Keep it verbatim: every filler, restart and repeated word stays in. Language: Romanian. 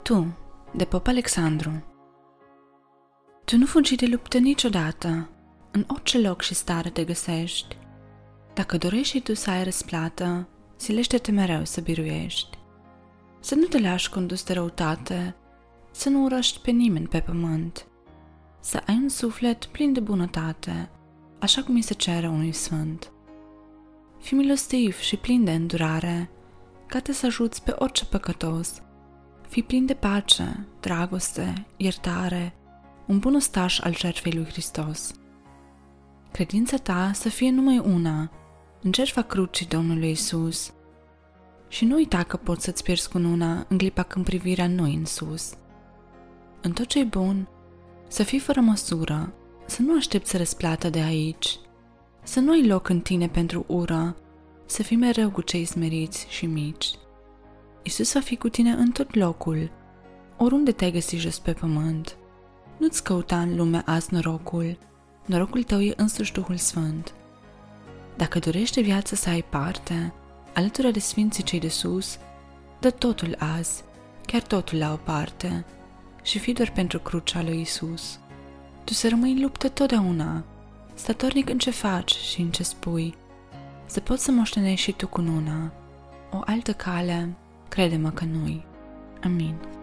Tu, de Pop Alexandru. Tu nu fugi de luptă niciodată, în orice loc și stare te găsești. Dacă dorești tu să ai răsplată, silește-te mereu să biruiești. Să nu te lași condus de răutate, să nu urăști pe nimeni pe pământ. Să ai un suflet plin de bunătate, așa cum îi se cere unui sfânt. Fii milostiv și plin de îndurare, gata să ajuți pe orice păcătos. Fii plin de pace, dragoste, iertare, un bun ostaș al jertfei lui Hristos. Credința ta să fie numai una, în jertfa crucii Domnului Iisus. Și nu uita că poți să-ți pierzi cununa în clipa când privirea nu-i în sus. În tot ce-i bun, să fii fără măsură, să nu aștepți răsplată de aici, să nu ai loc în tine pentru ură, să fii mereu cu cei smeriți și mici. Iisus va fi cu tine în tot locul, oriunde te-ai găsi jos pe pământ. Nu-ți căuta în lume azi norocul, norocul tău e însuși Duhul Sfânt. Dacă dorești de viață să ai parte, alături de sfinții cei de sus, dă totul azi, chiar totul la o parte, și fii doar pentru crucea lui Iisus. Tu să rămâi în luptă totdeauna, statornic în ce faci și în ce spui, să poți să moștenești și tu cununa. O altă cale, crede-mă că nu-i. Amin.